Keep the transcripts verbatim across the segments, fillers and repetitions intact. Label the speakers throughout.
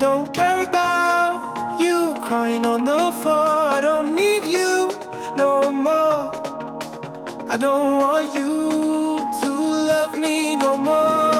Speaker 1: don't care about you crying on the floor. I don't need you no more. I don't want you to love me no more.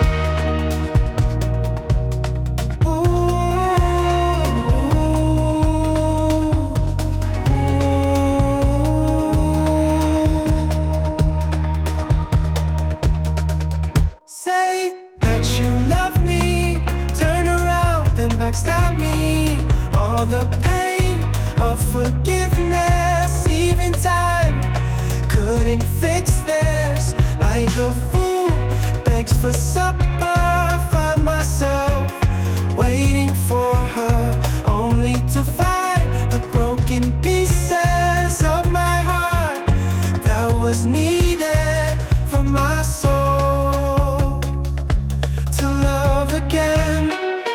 Speaker 1: Backstab me, all the pain of forgiveness. Even time couldn't fix this. Like a fool begs for supper, find myself waiting for her, only to find the broken pieces of my heart that was needed for my soul to love again.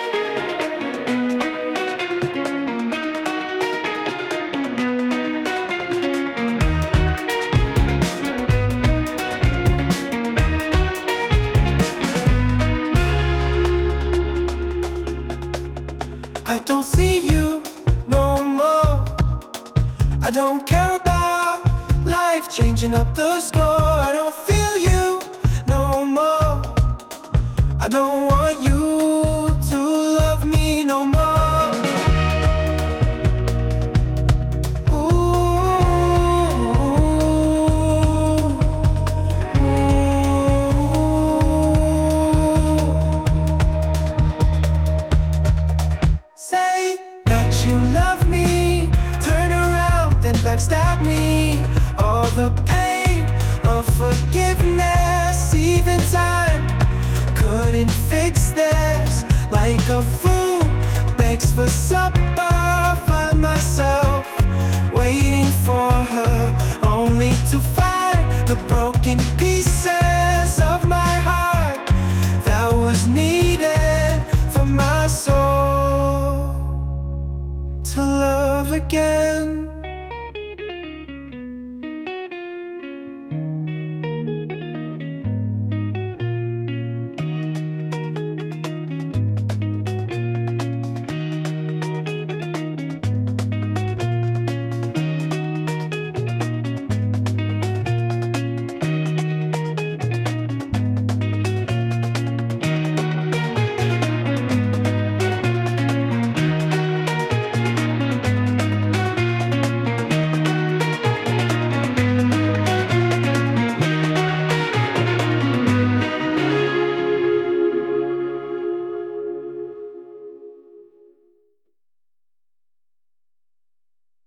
Speaker 1: I don't see you no more. I don't care about life changing up the score. I don't feel you no more. I don't want you to love me no more. Ooh, ooh, ooh. Say that you love me, turn around and backstab me. All the pain of forgiveness, even time couldn't fix this. Like a fool begs for supper, find myself waiting for her, only to find the broken pieces of my heart that was needed for my soul to love again.